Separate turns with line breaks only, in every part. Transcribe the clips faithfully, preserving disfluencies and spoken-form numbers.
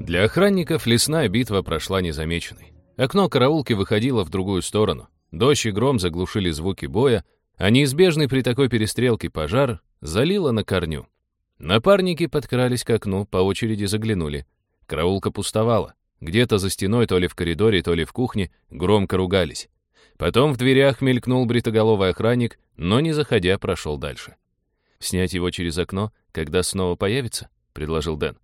Для охранников лесная битва прошла незамеченной. Окно караулки выходило в другую сторону. Дождь и гром заглушили звуки боя, а неизбежный при такой перестрелке пожар залило на корню. Напарники подкрались к окну, по очереди заглянули. Караулка пустовала. Где-то за стеной, то ли в коридоре, то ли в кухне, громко ругались. Потом в дверях мелькнул бритоголовый охранник, но, не заходя, прошел дальше. «Снять его через окно, когда снова появится?» — предложил Дэн.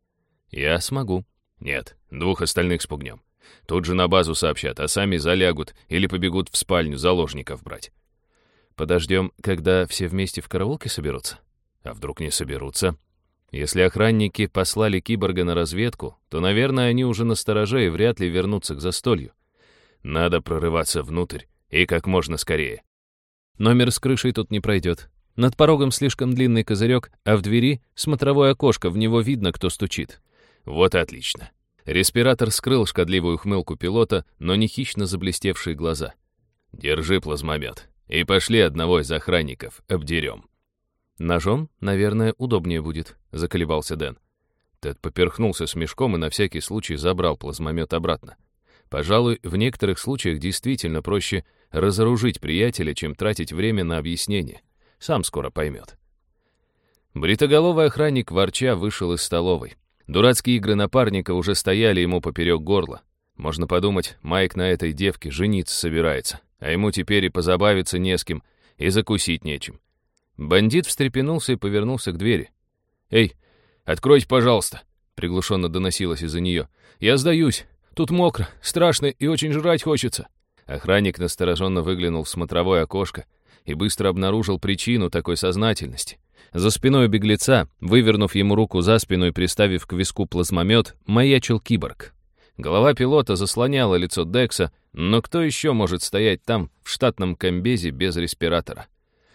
«Я смогу». «Нет, двух остальных спугнем. Тут же на базу сообщат, а сами залягут или побегут в спальню заложников брать». «Подождем, когда все вместе в караулке соберутся?» «А вдруг не соберутся?» «Если охранники послали киборга на разведку, то, наверное, они уже настороже и вряд ли вернутся к застолью. Надо прорываться внутрь, и как можно скорее». «Номер с крышей тут не пройдет. Над порогом слишком длинный козырек, а в двери смотровое окошко, в него видно, кто стучит». «Вот и отлично». Респиратор скрыл шкодливую ухмылку пилота, но не хищно заблестевшие глаза. «Держи плазмомет, и пошли одного из охранников обдерем». «Ножом, наверное, удобнее будет», — заколебался Дэн. Тед поперхнулся смешком и на всякий случай забрал плазмомет обратно. Пожалуй, в некоторых случаях действительно проще разоружить приятеля, чем тратить время на объяснение. Сам скоро поймет. Бритоголовый охранник ворча вышел из столовой. Дурацкие игры напарника уже стояли ему поперек горла. Можно подумать, Майк на этой девке жениться собирается, а ему теперь и позабавиться не с кем, и закусить нечем. Бандит встрепенулся и повернулся к двери. «Эй, откройте, пожалуйста!» — приглушенно доносилось из-за нее. «Я сдаюсь. Тут мокро, страшно и очень жрать хочется». Охранник настороженно выглянул в смотровое окошко и быстро обнаружил причину такой сознательности. За спиной беглеца, вывернув ему руку за спину и приставив к виску плазмомет, маячил киборг. Голова пилота заслоняла лицо Декса, но кто еще может стоять там в штатном комбезе без респиратора?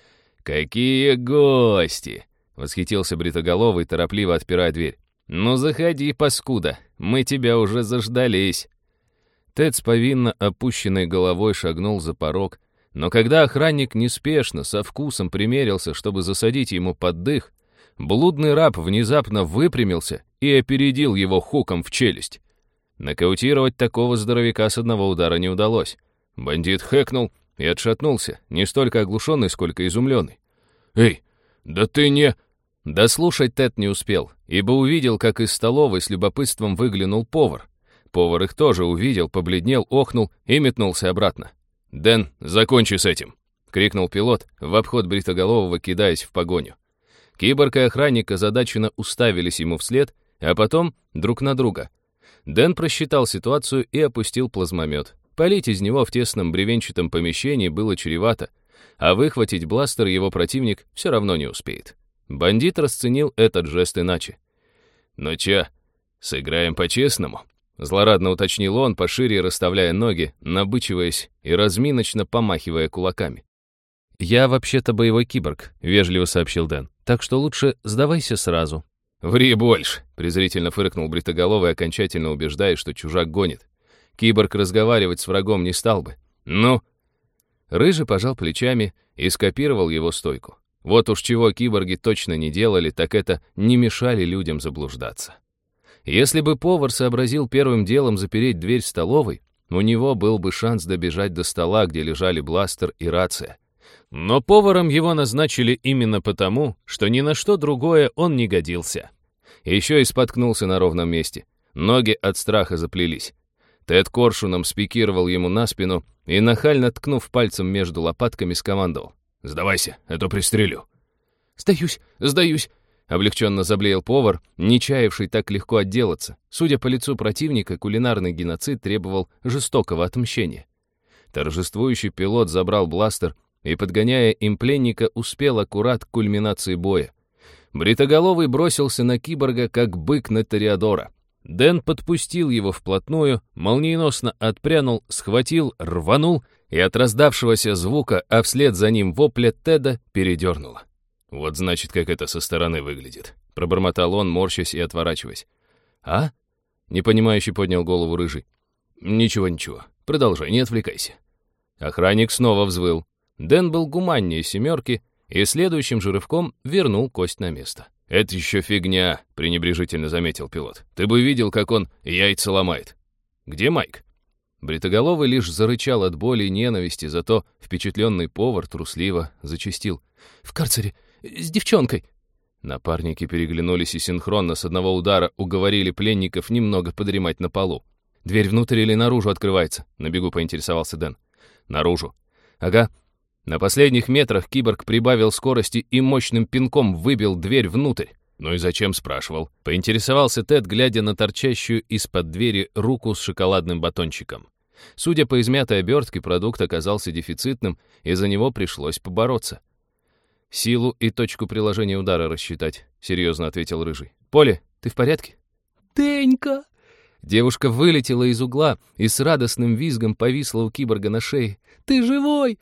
«Какие гости!» — восхитился бритоголовый, торопливо отпирая дверь. «Ну заходи, паскуда, мы тебя уже заждались». Тед с повинно опущенной головой шагнул за порог, но когда охранник неспешно, со вкусом примерился, чтобы засадить ему под дых, блудный раб внезапно выпрямился и опередил его хуком в челюсть. Нокаутировать такого здоровяка с одного удара не удалось. Бандит хэкнул и отшатнулся, не столько оглушенный, сколько изумленный. «Эй, да ты не...» Дослушать Тед не успел, ибо увидел, как из столовой с любопытством выглянул повар. Повар их тоже увидел, побледнел, охнул и метнулся обратно. «Дэн, закончи с этим!» — крикнул пилот, в обход бритоголового кидаясь в погоню. Киборг и охранник озадаченно уставились ему вслед, а потом друг на друга. Дэн просчитал ситуацию и опустил плазмомет. Палить из него в тесном бревенчатом помещении было чревато, а выхватить бластер его противник все равно не успеет. Бандит расценил этот жест иначе. «Ну чё, сыграем по-честному?» Злорадно уточнил он, пошире расставляя ноги, набычиваясь и разминочно помахивая кулаками. «Я вообще-то боевой киборг», — вежливо сообщил Дэн. «Так что лучше сдавайся сразу». «Ври больше», — презрительно фыркнул бритоголовый, окончательно убеждая, что чужак гонит. Киборг разговаривать с врагом не стал бы. «Ну?» Рыжий пожал плечами и скопировал его стойку. Вот уж чего киборги точно не делали, так это не мешали людям заблуждаться. Если бы повар сообразил первым делом запереть дверь столовой, у него был бы шанс добежать до стола, где лежали бластер и рация. Но поваром его назначили именно потому, что ни на что другое он не годился. Еще и споткнулся на ровном месте. Ноги от страха заплелись. Тед коршуном спикировал ему на спину и, нахально ткнув пальцем между лопатками, скомандовал: «Сдавайся, а то пристрелю». «Сдаюсь, сдаюсь», — облегченно заблеял повар, не чаявший так легко отделаться. Судя по лицу противника, кулинарный геноцид требовал жестокого отмщения. Торжествующий пилот забрал бластер и, подгоняя им пленника, успел аккурат к кульминации боя. Бритоголовый бросился на киборга, как бык на Тореадора. Дэн подпустил его вплотную, молниеносно отпрянул, схватил, рванул, и от раздавшегося звука, а вслед за ним вопля Теда, передернуло. «Вот значит, как это со стороны выглядит», — пробормотал он, морщась и отворачиваясь. «А?» — непонимающе поднял голову Рыжий. «Ничего, ничего. Продолжай, не отвлекайся». Охранник снова взвыл. Дэн был гуманнее семерки и следующим же рывком вернул кость на место. «Это еще фигня», — пренебрежительно заметил пилот. «Ты бы видел, как он яйца ломает». «Где Майк?» Бритоголовый лишь зарычал от боли и ненависти, зато впечатленный повар трусливо зачастил. «В карцере, с девчонкой». Напарники переглянулись и синхронно с одного удара уговорили пленников немного подремать на полу. «Дверь внутрь или наружу открывается?» — на бегу поинтересовался Дэн. «Наружу». «Ага». На последних метрах киборг прибавил скорости и мощным пинком выбил дверь внутрь. «Ну и зачем?» — спрашивал. Поинтересовался Тед, глядя на торчащую из-под двери руку с шоколадным батончиком. Судя по измятой обертке, продукт оказался дефицитным, и за него пришлось побороться. «Силу и точку приложения удара рассчитать», — серьезно ответил Рыжий. «Поле, ты в порядке?» «Тенька!» Девушка вылетела из угла и с радостным визгом повисла у киборга на шее. «Ты живой?»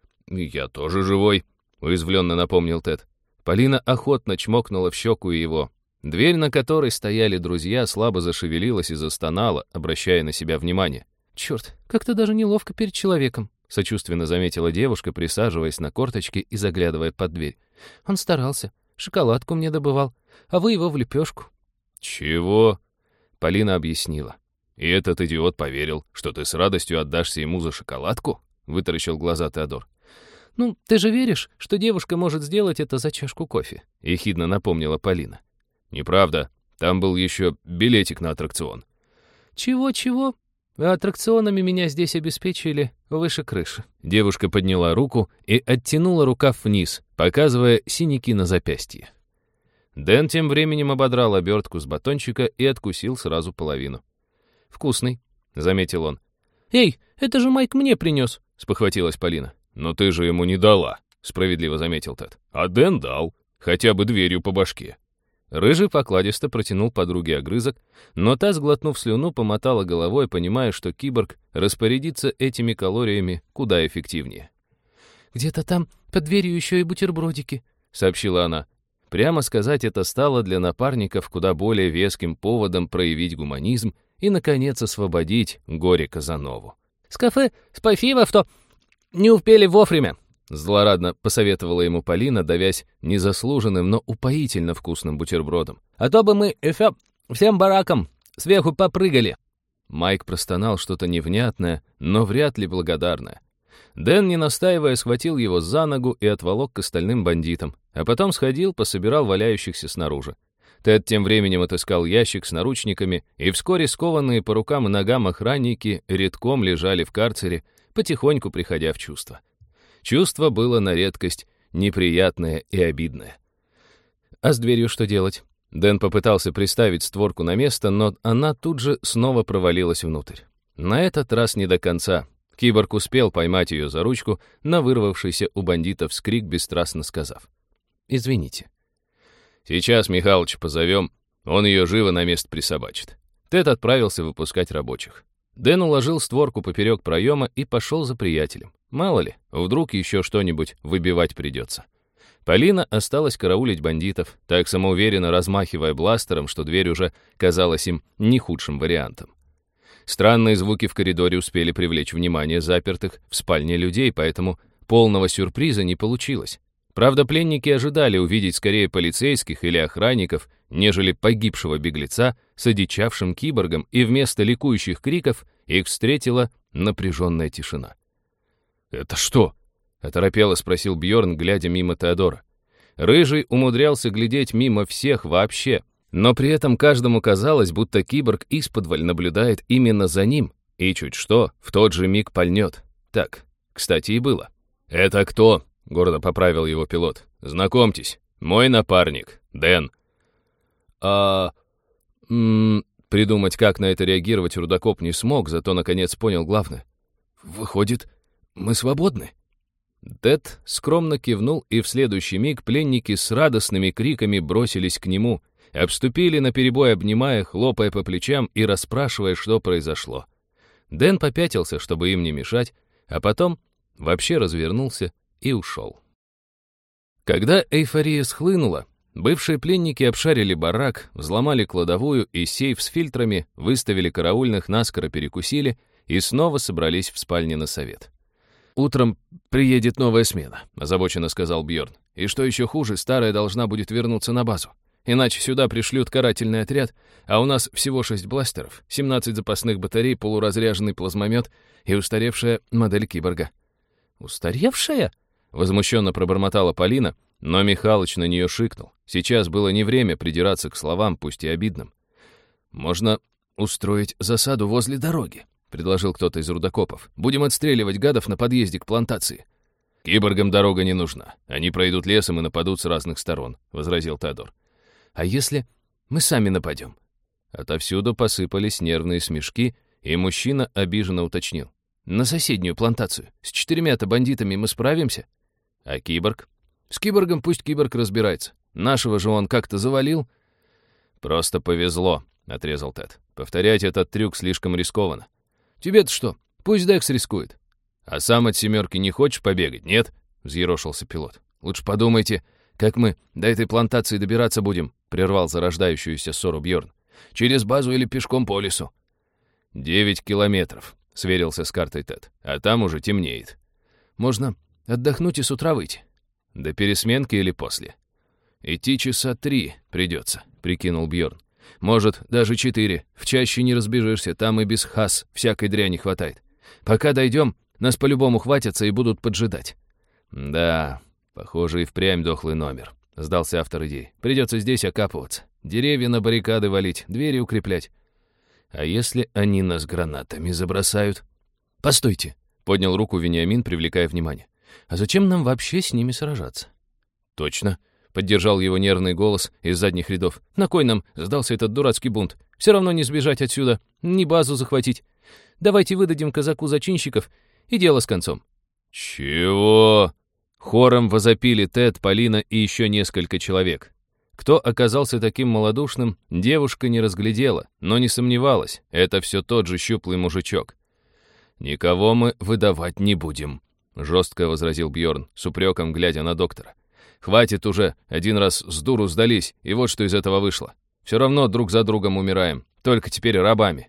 «Я тоже живой», — уязвленно напомнил Тед. Полина охотно чмокнула в щеку его. Дверь, на которой стояли друзья, слабо зашевелилась и застонала, обращая на себя внимание. «Черт, как-то даже неловко перед человеком», — сочувственно заметила девушка, присаживаясь на корточки и заглядывая под дверь. «Он старался, шоколадку мне добывал, а вы его в лепешку». «Чего?» — Полина объяснила. «И этот идиот поверил, что ты с радостью отдашься ему за шоколадку?» — вытаращил глаза Теодор. «Ну, ты же веришь, что девушка может сделать это за чашку кофе?» — ехидно напомнила Полина. «Неправда. Там был еще билетик на аттракцион». «Чего-чего? Аттракционами меня здесь обеспечили выше крыши». Девушка подняла руку и оттянула рукав вниз, показывая синяки на запястье. Дэн тем временем ободрал обертку с батончика и откусил сразу половину. «Вкусный», — заметил он. «Эй, это же Майк мне принес», — спохватилась Полина. «Но ты же ему не дала», — справедливо заметил Тед. «А Дэн дал, хотя бы дверью по башке». Рыжий покладисто протянул подруге огрызок, но та, сглотнув слюну, помотала головой, понимая, что киборг распорядится этими калориями куда эффективнее. «Где-то там под дверью еще и бутербродики», — сообщила она. Прямо сказать, это стало для напарников куда более веским поводом проявить гуманизм и, наконец, освободить горе Казанову. «С кафе спасибо, что не успели вовремя», — злорадно посоветовала ему Полина, давясь незаслуженным, но упоительно вкусным бутербродом. «А то бы мы еще всем бараком сверху попрыгали». Майк простонал что-то невнятное, но вряд ли благодарное. Дэн, не настаивая, схватил его за ногу и отволок к остальным бандитам, а потом сходил, пособирал валяющихся снаружи. Тед тем временем отыскал ящик с наручниками, и вскоре скованные по рукам и ногам охранники редком лежали в карцере, потихоньку приходя в чувство. Чувство было на редкость неприятное и обидное. А с дверью что делать? Дэн попытался приставить створку на место, но она тут же снова провалилась внутрь. На этот раз не до конца. Киборг успел поймать ее за ручку, на вырвавшийся у бандитов вскрик, бесстрастно сказав: «Извините». «Сейчас Михалыча позовем, он ее живо на место присобачит». Тед отправился выпускать рабочих. Дэн уложил створку поперек проема и пошел за приятелем. Мало ли, вдруг еще что-нибудь выбивать придется. Полина осталась караулить бандитов, так самоуверенно размахивая бластером, что дверь уже казалась им не худшим вариантом. Странные звуки в коридоре успели привлечь внимание запертых в спальне людей, поэтому полного сюрприза не получилось. Правда, пленники ожидали увидеть скорее полицейских или охранников, нежели погибшего беглеца с одичавшим киборгом, и вместо ликующих криков их встретила напряженная тишина. «Это что?» — оторопело спросил Бьорн, глядя мимо Теодора. Рыжий умудрялся глядеть мимо всех вообще, но при этом каждому казалось, будто киборг исподволь наблюдает именно за ним, и чуть что, в тот же миг пальнет. Так, кстати, и было. «Это кто?» — гордо поправил его пилот. «Знакомьтесь, мой напарник, Дэн». «А...» м-м, придумать, как на это реагировать, Рудокоп не смог, зато, наконец, понял главное. «Выходит, мы свободны?» Тед скромно кивнул, и в следующий миг пленники с радостными криками бросились к нему, обступили наперебой, обнимая, хлопая по плечам и расспрашивая, что произошло. Дэн попятился, чтобы им не мешать, а потом вообще развернулся и ушел. Когда эйфория схлынула, бывшие пленники обшарили барак, взломали кладовую и сейф с фильтрами, выставили караульных, наскоро перекусили и снова собрались в спальне на совет. «Утром приедет новая смена», — озабоченно сказал Бьорн. «И что еще хуже, старая должна будет вернуться на базу. иначе сюда пришлют карательный отряд, а у нас всего шесть бластеров, семнадцать запасных батарей, полуразряженный плазмомет и устаревшая модель киборга». «Устаревшая?» — возмущенно пробормотала Полина, но Михалыч на нее шикнул. Сейчас было не время придираться к словам, пусть и обидным. «Можно устроить засаду возле дороги», — предложил кто-то из рудокопов. «Будем отстреливать гадов на подъезде к плантации». «Киборгам дорога не нужна. Они пройдут лесом и нападут с разных сторон», — возразил Теодор. «А если мы сами нападем?» Отовсюду посыпались нервные смешки, и мужчина обиженно уточнил. «На соседнюю плантацию. С четырьмя-то бандитами мы справимся?» «А киборг?» «С киборгом пусть киборг разбирается. Нашего же он как-то завалил». «Просто повезло», — отрезал Тед. «Повторять этот трюк слишком рискованно». «Тебе-то что? Пусть Декс рискует». «А сам от семерки не хочешь побегать, нет?» — взъерошился пилот. «Лучше подумайте, как мы до этой плантации добираться будем», — прервал зарождающуюся ссору Бьорн. «Через базу или пешком по лесу?» «Девять километров», — сверился с картой Тед. «А там уже темнеет». «Можно отдохнуть и с утра выйти». «До пересменки или после?» «Идти часа три придется», — прикинул Бьорн. «Может, даже четыре. В чаще не разбежишься, там и без хас всякой дряни хватает. Пока дойдем, нас по-любому хватятся и будут поджидать». «Да, похоже, и впрямь дохлый номер», — сдался автор идеи. «Придется здесь окапываться. Деревья на баррикады валить, двери укреплять». «А если они нас гранатами забросают?» «Постойте», — поднял руку Вениамин, привлекая внимание. «А зачем нам вообще с ними сражаться?» «Точно», — поддержал его нервный голос из задних рядов. «На кой нам сдался этот дурацкий бунт? Все равно не сбежать отсюда, ни базу захватить. Давайте выдадим казаку зачинщиков, и дело с концом». «Чего?» Хором возопили Тед, Полина и еще несколько человек. Кто оказался таким малодушным, девушка не разглядела, но не сомневалась, это все тот же щуплый мужичок. «Никого мы выдавать не будем», — жестко возразил Бьорн, с упреком глядя на доктора. «Хватит уже, один раз с дуру сдались, и вот что из этого вышло. Все равно друг за другом умираем, только теперь рабами».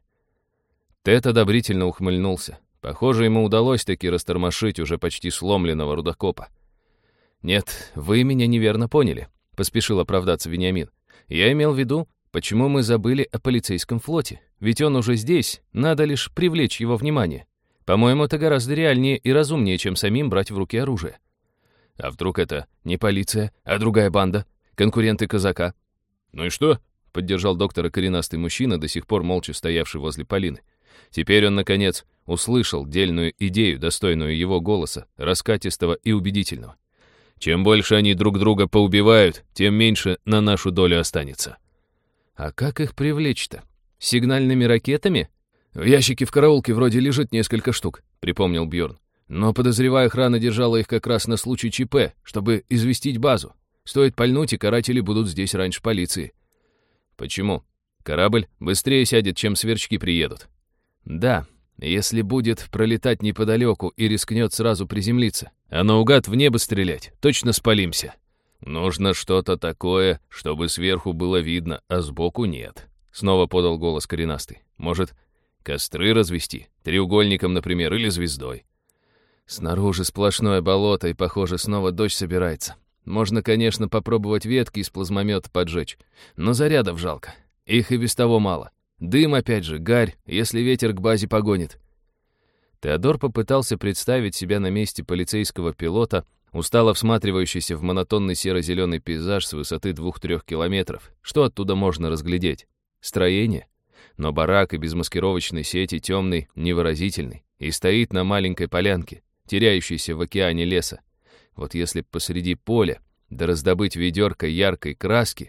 Тед одобрительно ухмыльнулся. Похоже, ему удалось таки растормошить уже почти сломленного рудокопа. «Нет, вы меня неверно поняли», — поспешил оправдаться Вениамин. «Я имел в виду, почему мы забыли о полицейском флоте. Ведь он уже здесь, надо лишь привлечь его внимание. По-моему, это гораздо реальнее и разумнее, чем самим брать в руки оружие». «А вдруг это не полиция, а другая банда? Конкуренты казака?» «Ну и что?» — поддержал доктора коренастый мужчина, до сих пор молча стоявший возле Полины. Теперь он, наконец, услышал дельную идею, достойную его голоса, раскатистого и убедительного. «Чем больше они друг друга поубивают, тем меньше на нашу долю останется». «А как их привлечь-то? Сигнальными ракетами?» «В ящике в караулке вроде лежит несколько штук», — припомнил Бьорн. «Но, подозревая, охрана держала их как раз на случай ЧП, чтобы известить базу. Стоит пальнуть, и каратели будут здесь раньше полиции». «Почему? Корабль быстрее сядет, чем сверчки приедут». «Да, если будет пролетать неподалеку и рискнет сразу приземлиться, а наугад в небо стрелять, точно спалимся». «Нужно что-то такое, чтобы сверху было видно, а сбоку нет», — снова подал голос коренастый. «Может, костры развести? Треугольником, например, или звездой?» «Снаружи сплошное болото, и, похоже, снова дождь собирается. Можно, конечно, попробовать ветки из плазмомета поджечь, но зарядов жалко. Их и без того мало. Дым, опять же, гарь, если ветер к базе погонит». Теодор попытался представить себя на месте полицейского пилота, устало всматривающийся в монотонный серо-зеленый пейзаж с высоты двух-трех километров. Что оттуда можно разглядеть? Строение? Но барак и без маскировочной сети темный, невыразительный, и стоит на маленькой полянке, теряющейся в океане леса. Вот если б посреди поля, да раздобыть ведерко яркой краски.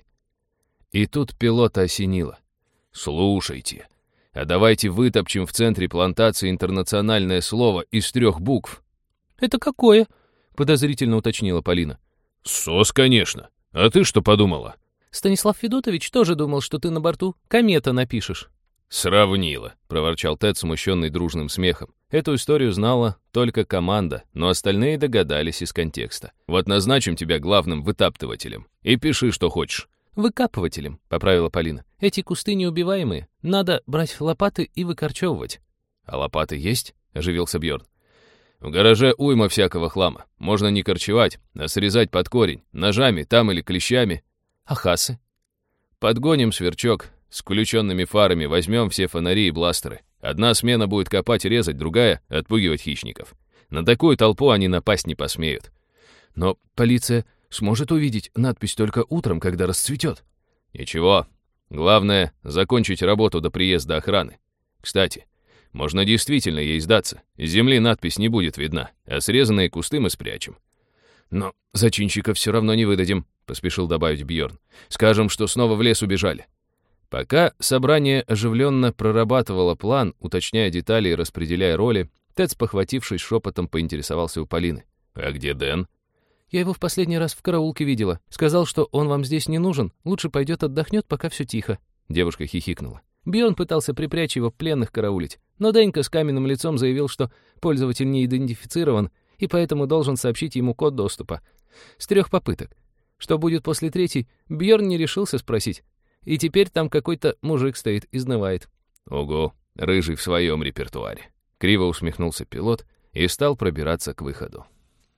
И тут пилота осенило. «Слушайте, а давайте вытопчем в центре плантации интернациональное слово из трех букв». «Это какое?» — подозрительно уточнила Полина. «Сос, конечно. А ты что подумала?»
«Станислав Федотович тоже думал, что ты на борту комета напишешь».
«Сравнила», — проворчал Тед, смущенный дружным смехом. Эту историю знала только команда, но остальные догадались из контекста. «Вот назначим тебя главным вытаптывателем. И пиши, что хочешь».
«Выкапывателем», — поправила Полина. «Эти кусты неубиваемые. Надо брать лопаты и выкорчевывать».
«А лопаты есть?» — оживился Бьорн. «В гараже уйма всякого хлама. Можно не корчевать, а срезать под корень. Ножами там или клещами».
«А хасы?»
подгоним сверчок с включенными фарами, возьмем все фонари и бластеры. Одна смена будет копать и резать, другая — отпугивать хищников. На такую толпу они напасть не посмеют.
Но полиция сможет увидеть надпись только утром, когда расцветет.
Ничего. Главное — закончить работу до приезда охраны. Кстати, можно действительно ей сдаться. С земли надпись не будет видна, а срезанные кусты мы спрячем.
Но зачинщиков все равно не выдадим, поспешил добавить Бьорн. Скажем, что снова в лес убежали.
Пока собрание оживленно прорабатывало план, уточняя детали и распределяя роли, Тед, спохватившись, шепотом поинтересовался у Полины. «А где Дэн?»
«Я его в последний раз в караулке видела. Сказал, что он вам здесь не нужен. Лучше пойдет отдохнет, пока все тихо». Девушка хихикнула. Бьорн пытался припрячь его пленных караулить, но Денька с каменным лицом заявил, что пользователь не идентифицирован, и поэтому должен сообщить ему код доступа. С трех попыток. Что будет после третьей, Бьорн не решился спросить. И теперь там какой-то мужик стоит, изнывает.
«Ого, рыжий в своем репертуаре». Криво усмехнулся пилот и стал пробираться к выходу.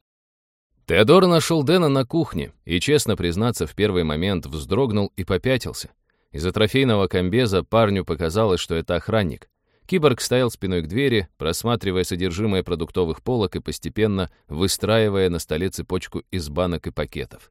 Теодор нашел Дэна на кухне и, честно признаться, в первый момент вздрогнул и попятился. Из-за трофейного комбеза парню показалось, что это охранник. Киборг стоял спиной к двери, просматривая содержимое продуктовых полок и постепенно выстраивая на столе цепочку из банок и пакетов.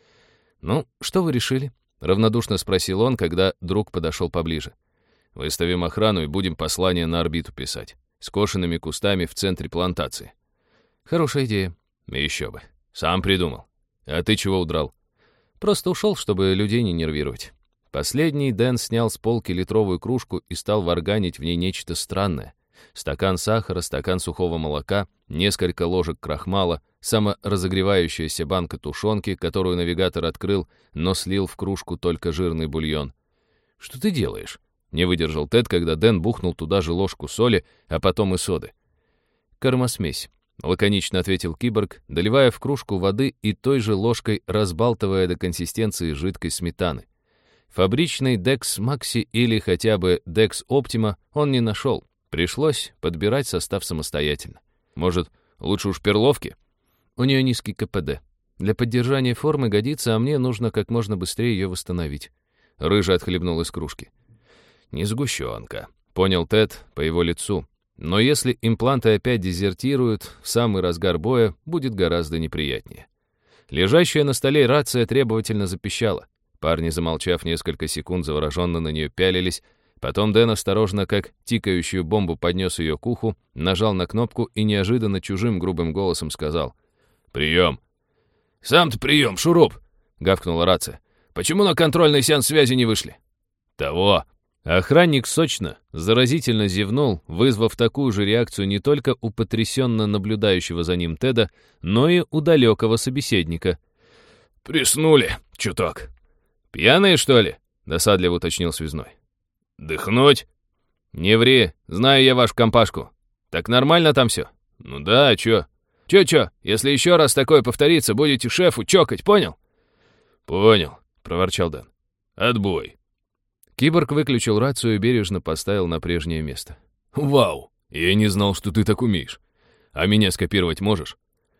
«Ну, что вы решили?» — равнодушно спросил он, когда друг подошел поближе. «Выставим охрану и будем послание на орбиту писать. Скошенными кустами в центре плантации».
«Хорошая идея».
«Еще бы. Сам придумал. А ты чего удрал?»
«Просто ушел, чтобы людей не нервировать».
Последний Дэн снял с полки литровую кружку и стал варганить в ней нечто странное. Стакан сахара, стакан сухого молока, несколько ложек крахмала, саморазогревающаяся банка тушенки, которую навигатор открыл, но слил в кружку только жирный бульон. «Что ты делаешь?» — не выдержал Тед, когда Дэн бухнул туда же ложку соли, а потом и соды.
«Кормосмесь»,
— лаконично ответил киборг, доливая в кружку воды и той же ложкой разбалтывая до консистенции жидкой сметаны. Фабричный Dex Maxi или хотя бы Dex Optima он не нашел. Пришлось подбирать состав самостоятельно. Может, лучше уж перловки?
У нее низкий ка пэ дэ. Для поддержания формы годится, а мне нужно как можно быстрее ее восстановить.
Рыжий отхлебнул из кружки. Не сгущенка, понял Тед по его лицу. Но если импланты опять дезертируют, в самый разгар боя будет гораздо неприятнее. Лежащая на столе рация требовательно запищала. Парни, замолчав несколько секунд, завороженно на нее пялились. Потом Дэн осторожно, как тикающую бомбу, поднес ее к уху, нажал на кнопку и неожиданно чужим грубым голосом сказал: «Прием!» «Сам-то прием, шуруп!» — гавкнула рация. «Почему на контрольный сеанс связи не вышли?» «Того!» Охранник сочно, заразительно зевнул, вызвав такую же реакцию не только у потрясенно наблюдающего за ним Теда, но и у далекого собеседника. «Приснули, чуток». «Пьяные, что ли?» — досадливо уточнил связной. «Дыхнуть?» «Не ври, знаю я вашу компашку. Так нормально там все?» «Ну да, а чё?» «Чё-чё, если еще раз такое повторится, будете шефу чокать, понял?» «Понял», — проворчал Дэн. «Отбой». Киборг выключил рацию и бережно поставил на прежнее место. «Вау, я не знал, что ты так умеешь. А меня скопировать можешь?»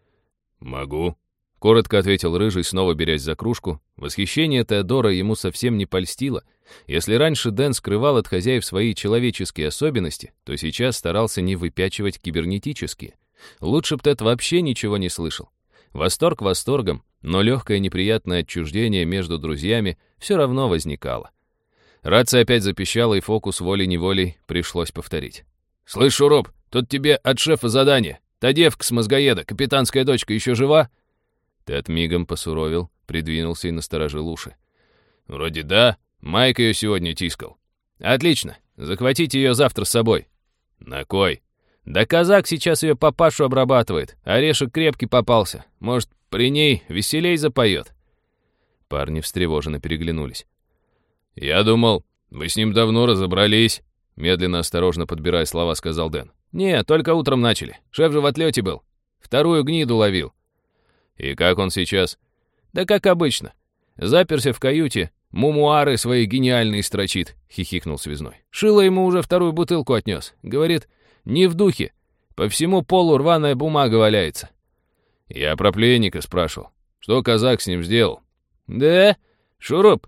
«Могу», — коротко ответил Рыжий, снова берясь за кружку. Восхищение Теодора ему совсем не польстило. Если раньше Дэн скрывал от хозяев свои человеческие особенности, то сейчас старался не выпячивать кибернетические. Лучше б Тед вообще ничего не слышал. Восторг восторгом, но легкое неприятное отчуждение между друзьями все равно возникало. Рация опять запищала, и фокус волей-неволей пришлось повторить. «Слышь, Шуруп, тут тебе от шефа задание. Та девка с мозгоеда, капитанская дочка, еще жива?» Тед мигом посуровил, придвинулся и насторожил уши. «Вроде да. Майк ее сегодня тискал». «Отлично. Захватите ее завтра с собой». «На кой?» «Да казак сейчас ее папашу обрабатывает. Орешек крепкий попался. Может, при ней веселей запоет?» Парни встревоженно переглянулись. «Я думал, вы с ним давно разобрались», — медленно, осторожно подбирая слова, сказал Дэн. «Не, только утром начали. Шеф же в отлете был. Вторую гниду ловил». «И как он сейчас?» «Да как обычно. Заперся в каюте, мумуары свои гениальные строчит», — хихикнул связной. «Шило ему уже вторую бутылку отнес. Говорит, не в духе. По всему полу рваная бумага валяется». «Я про пленника спрашивал. Что казак с ним сделал?» «Да? Шуруп,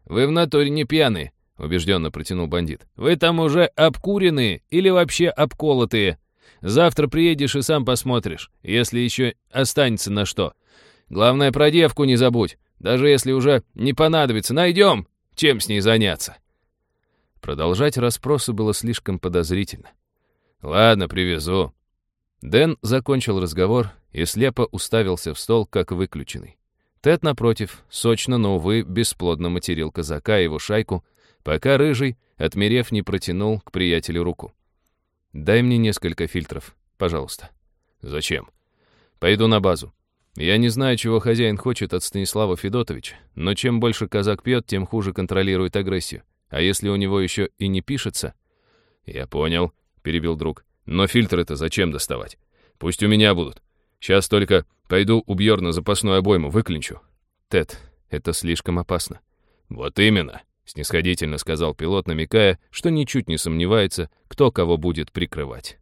вы в натуре не пьяные», — убежденно протянул бандит. «Вы там уже обкуренные или вообще обколотые. Завтра приедешь и сам посмотришь, если еще останется на что. Главное, про девку не забудь. Даже если уже не понадобится, найдем, чем с ней заняться». Продолжать расспросы было слишком подозрительно. «Ладно, привезу». Дэн закончил разговор и слепо уставился в стол, как выключенный. Тед, напротив, сочно, но, увы, бесплодно материл казака и его шайку, пока Рыжий, отмерев, не протянул к приятелю руку. «Дай мне несколько фильтров, пожалуйста». «Зачем?» «Пойду на базу. Я не знаю, чего хозяин хочет от Станислава Федотовича, но чем больше казак пьет, тем хуже контролирует агрессию. А если у него еще и не пишется...» «Я понял», — перебил друг. «Но фильтры-то зачем доставать? Пусть у меня будут. Сейчас только пойду у Бьорна запасную обойму выклинчу». «Тед, это слишком опасно». «Вот именно», — снисходительно сказал пилот, намекая, что ничуть не сомневается, кто кого будет прикрывать.